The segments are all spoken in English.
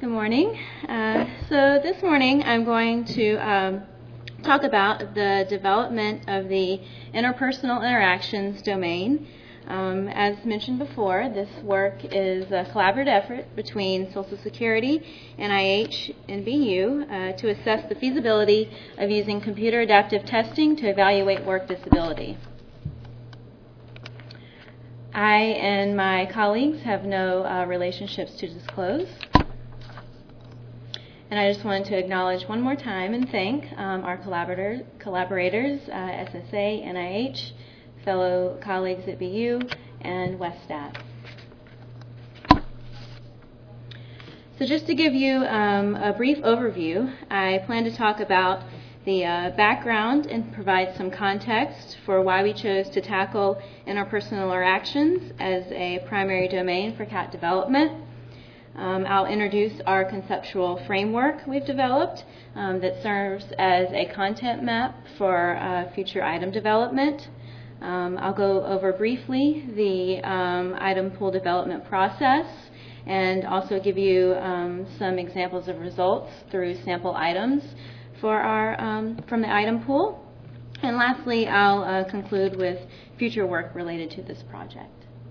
Good morning. So this morning I'm going to talk about the development of the interpersonal interactions domain. As mentioned before, this work is a collaborative effort between Social Security, NIH, and BU to assess the feasibility of using computer adaptive testing to evaluate work disability. I and my colleagues have no relationships to disclose. And I just wanted to acknowledge one more time and thank our collaborators, SSA, NIH, fellow colleagues at BU, and WestStat. So just to give you a brief overview, I plan to talk about the background and provide some context for why we chose to tackle interpersonal interactions as a primary domain for CAT development. I'll introduce our conceptual framework we've developed that serves as a content map for future item development. I'll go over briefly the item pool development process and also give you some examples of results through sample items for our from the item pool. And lastly, I'll conclude with future work related to this project.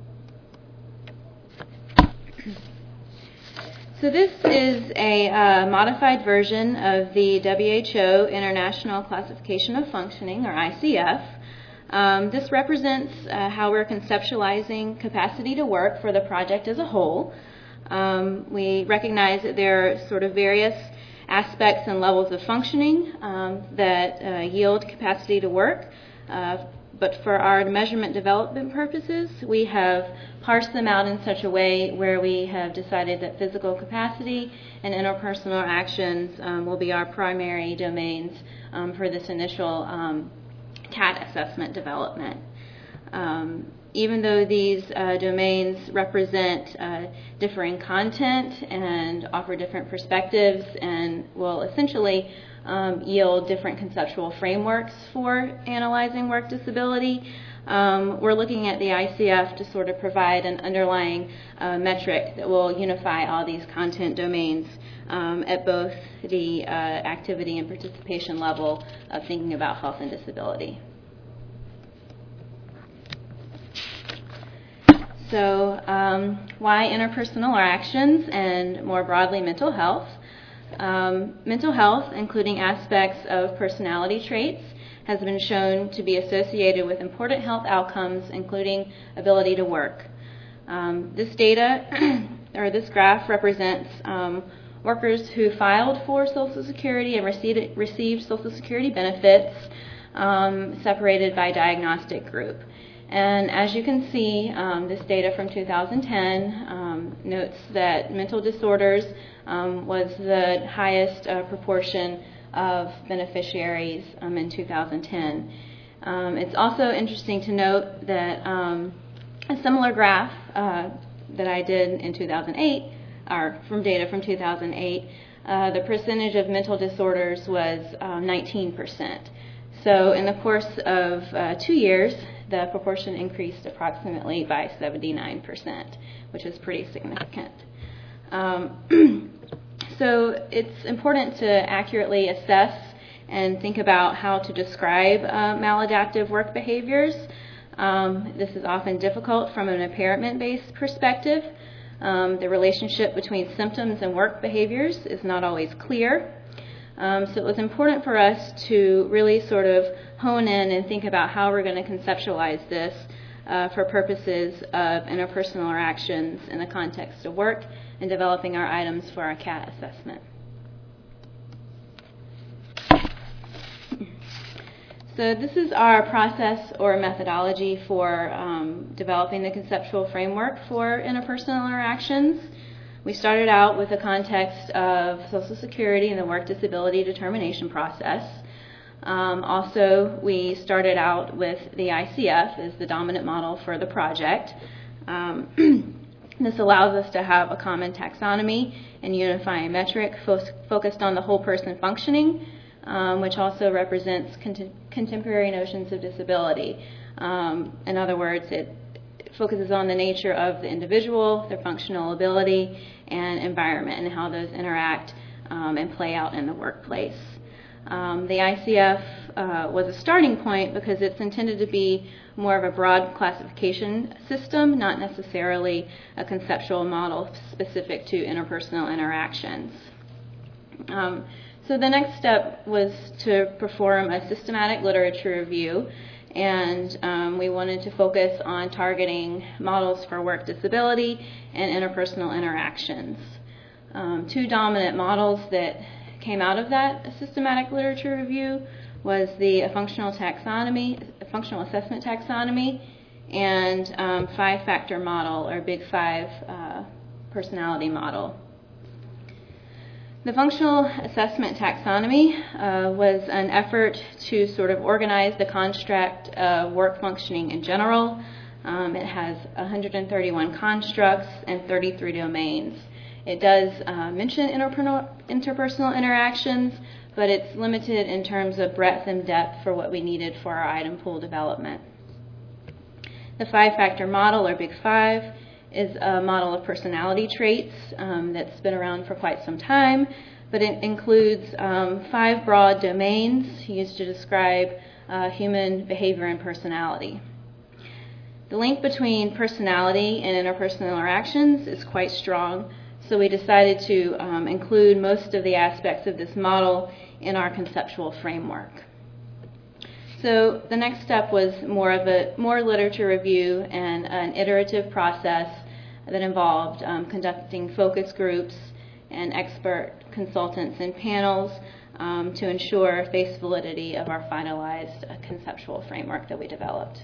So this is a modified version of the WHO International Classification of Functioning, or ICF. This represents how we're conceptualizing capacity to work for the project as a whole. We recognize that there are sort of various aspects and levels of functioning that yield capacity to work. But for our measurement development purposes, we have parsed them out in such a way where we have decided that physical capacity and interpersonal actions will be our primary domains for this initial CAT assessment development. Even though these domains represent differing content and offer different perspectives and will essentially yield different conceptual frameworks for analyzing work disability, we're looking at the ICF to sort of provide an underlying metric that will unify all these content domains at both the activity and participation level of thinking about health and disability. So why interpersonal interactions and more broadly mental health? Mental health, including aspects of personality traits, has been shown to be associated with important health outcomes, including ability to work. This data, or this graph, represents workers who filed for Social Security and received Social Security benefits separated by diagnostic group. And as you can see, this data from 2010 notes that mental disorders was the highest proportion of beneficiaries in 2010. It's also interesting to note that a similar graph that I did in 2008, or from data from 2008, the percentage of mental disorders was 19%. So in the course of 2 years, the proportion increased approximately by 79%, which is pretty significant. So it's important to accurately assess and think about how to describe maladaptive work behaviors. This is often difficult from an impairment-based perspective. The relationship between symptoms and work behaviors is not always clear. So it was important for us to really sort of hone in and think about how we're going to conceptualize this for purposes of interpersonal interactions in the context of work and developing our items for our CAT assessment. So this is our process or methodology for developing the conceptual framework for interpersonal interactions. We started out with the context of Social Security and the work disability determination process. Also, we started out with the ICF as the dominant model for the project. This allows us to have a common taxonomy and unifying metric focused on the whole person functioning, which also represents contemporary notions of disability. In other words, it focuses on the nature of the individual, their functional ability, and environment and how those interact and play out in the workplace. The ICF was a starting point because it's intended to be more of a broad classification system, not necessarily a conceptual model specific to interpersonal interactions. So the next step was to perform a systematic literature review, and we wanted to focus on targeting models for work disability and interpersonal interactions. Two dominant models that came out of that systematic literature review was the functional assessment taxonomy, and five-factor model, or Big Five personality model. The functional assessment taxonomy was an effort to sort of organize the construct of work functioning in general. It has 131 constructs and 33 domains. It does mention interpersonal interactions, but it's limited in terms of breadth and depth for what we needed for our item pool development. The five-factor model, or Big Five, is a model of personality traits that's been around for quite some time, but it includes 5 broad domains used to describe human behavior and personality. The link between personality and interpersonal interactions is quite strong, so we decided to include most of the aspects of this model in our conceptual framework. So the next step was more literature review and an iterative process that involved conducting focus groups and expert consultants and panels to ensure face validity of our finalized conceptual framework that we developed.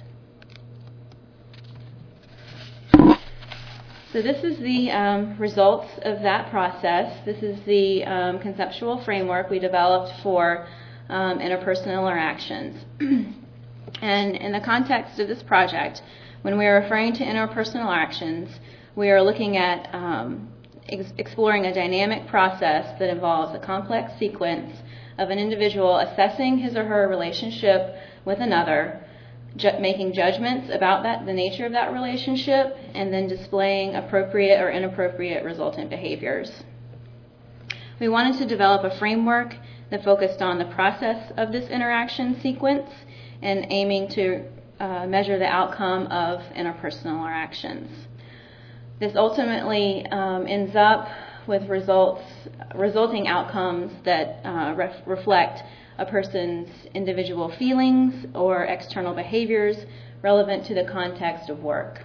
So this is the results of that process. This is the conceptual framework we developed for interpersonal interactions. And in the context of this project, when we are referring to interpersonal actions, we are looking at exploring a dynamic process that involves a complex sequence of an individual assessing his or her relationship with another, making judgments about the nature of that relationship, and then displaying appropriate or inappropriate resultant behaviors. We wanted to develop a framework that focused on the process of this interaction sequence and aiming to measure the outcome of interpersonal interactions. This ultimately ends up with resulting outcomes that reflect a person's individual feelings or external behaviors relevant to the context of work.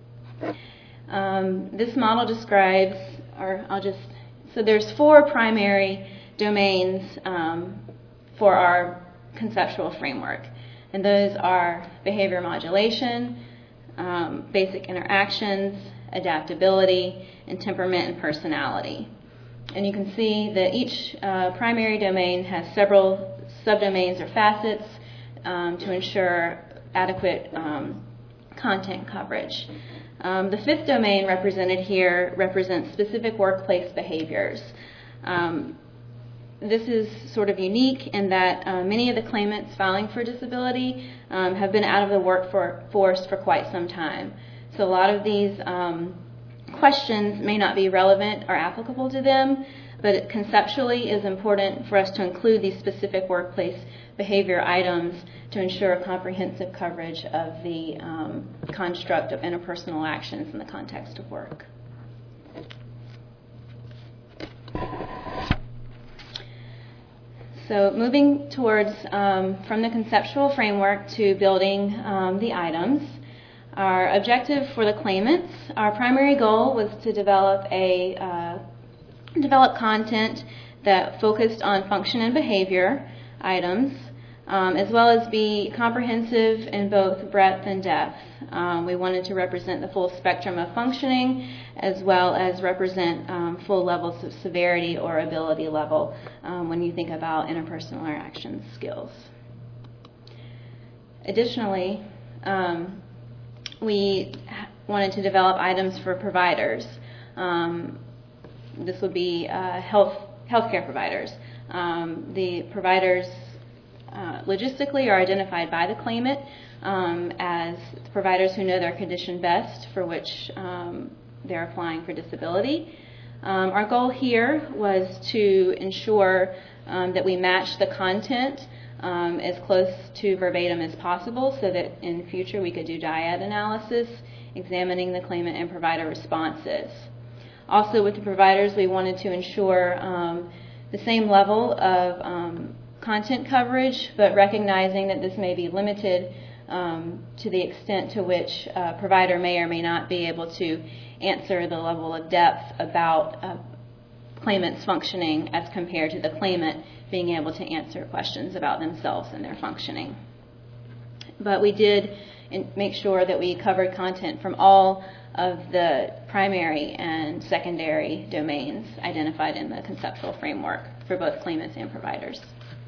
This model describes, so there's 4 primary domains for our conceptual framework, and those are behavior modulation, basic interactions, adaptability, and temperament and personality. And you can see that each primary domain has several subdomains or facets to ensure adequate content coverage. The 5th domain represented here represents specific workplace behaviors. This is sort of unique in that many of the claimants filing for disability have been out of the workforce for quite some time. So a lot of these questions may not be relevant or applicable to them, but it conceptually is important for us to include these specific workplace behavior items to ensure comprehensive coverage of the construct of interpersonal actions in the context of work. So moving towards from the conceptual framework to building the items. Our objective for the claimants, our primary goal was to develop content that focused on function and behavior items, as well as be comprehensive in both breadth and depth. We wanted to represent the full spectrum of functioning, as well as represent full levels of severity or ability level when you think about interpersonal interaction skills. Additionally, we wanted to develop items for providers. This would be healthcare providers. The providers logistically are identified by the claimant as providers who know their condition best, for which they're applying for disability. Our goal here was to ensure that we match the content as close to verbatim as possible so that in future we could do dyad analysis, examining the claimant and provider responses. Also with the providers, we wanted to ensure the same level of content coverage, but recognizing that this may be limited to the extent to which a provider may or may not be able to answer the level of depth about claimant's functioning as compared to the claimant being able to answer questions about themselves and their functioning. But we did make sure that we covered content from all of the primary and secondary domains identified in the conceptual framework for both claimants and providers.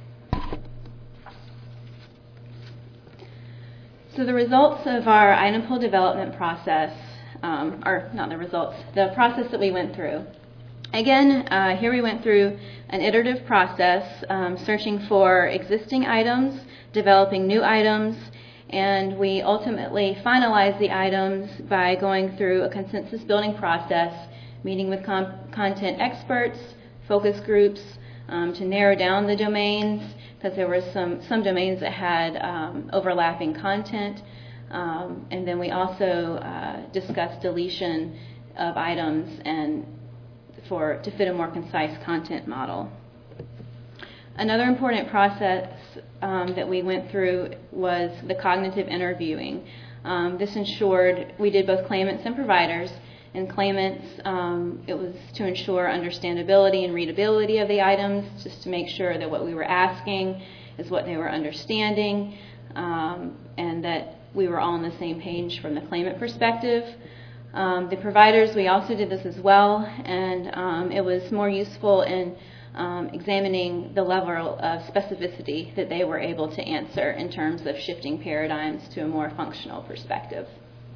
So the results of our item pool development process, or not the results, the process that we went through. Again, here we went through an iterative process, searching for existing items, developing new items, and we ultimately finalized the items by going through a consensus building process, meeting with content experts, focus groups, to narrow down the domains, because there were some domains that had overlapping content, and then we also discussed deletion of items and to fit a more concise content model. Another important process that we went through was the cognitive interviewing. This ensured we did both claimants and providers. And claimants, it was to ensure understandability and readability of the items, just to make sure that what we were asking is what they were understanding, and that we were all on the same page from the claimant perspective. The providers, we also did this as well, and it was more useful in examining the level of specificity that they were able to answer in terms of shifting paradigms to a more functional perspective.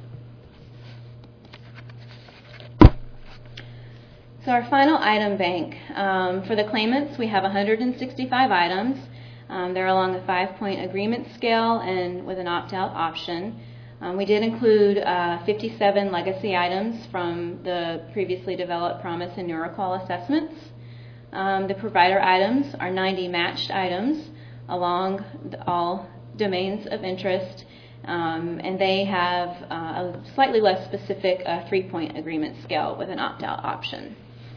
So our final item bank, for the claimants, we have 165 items. They're along a 5-point agreement scale and with an opt-out option. We did include 57 legacy items from the previously developed PROMIS and NeuroQual assessments. The provider items are 90 matched items along all domains of interest, and they have a slightly less specific 3-point agreement scale with an opt-out option.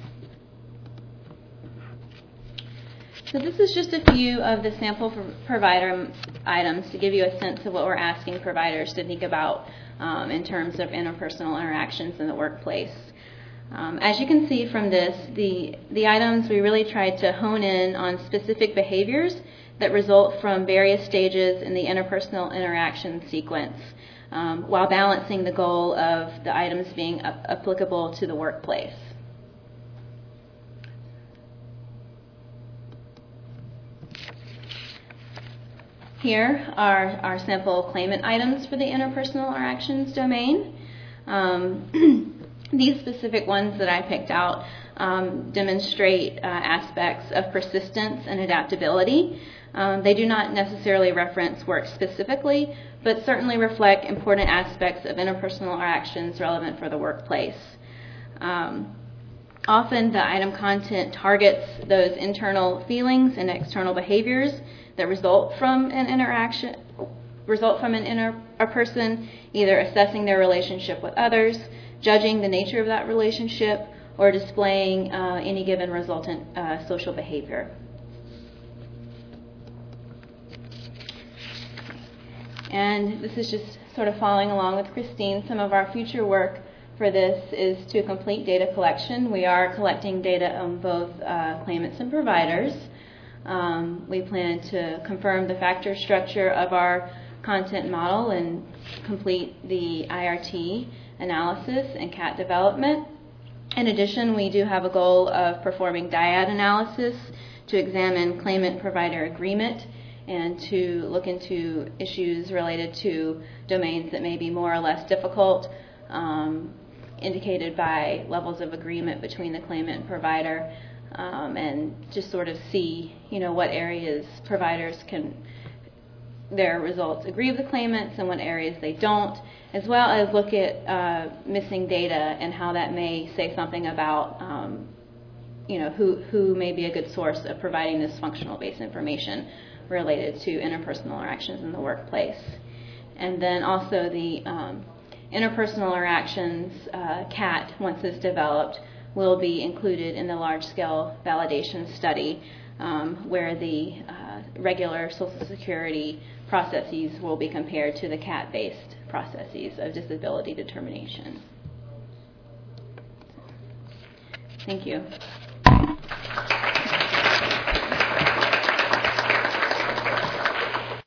So this is just a few of the sample provider items to give you a sense of what we're asking providers to think about in terms of interpersonal interactions in the workplace. As you can see from this, the items, we really tried to hone in on specific behaviors that result from various stages in the interpersonal interaction sequence, while balancing the goal of the items being applicable to the workplace. Here are our sample claimant items for the interpersonal interactions domain. These specific ones that I picked out demonstrate aspects of persistence and adaptability. They do not necessarily reference work specifically, but certainly reflect important aspects of interpersonal interactions relevant for the workplace. Often the item content targets those internal feelings and external behaviors that result from an interaction, a person either assessing their relationship with others, judging the nature of that relationship, or displaying any given resultant social behavior. And this is just sort of following along with Christine. Some of our future work for this is to complete data collection. We are collecting data on both claimants and providers. We plan to confirm the factor structure of our content model and complete the IRT analysis and CAT development. In addition, we do have a goal of performing dyad analysis to examine claimant-provider agreement and to look into issues related to domains that may be more or less difficult, indicated by levels of agreement between the claimant and provider, and just sort of see, what areas providers can their results agree with the claimants and what areas they don't, as well as look at missing data and how that may say something about who may be a good source of providing this functional-based information related to interpersonal interactions in the workplace. And then also the interpersonal interactions CAT, once it's developed, will be included in the large-scale validation study where the regular Social Security processes will be compared to the CAT-based processes of disability determination. Thank you.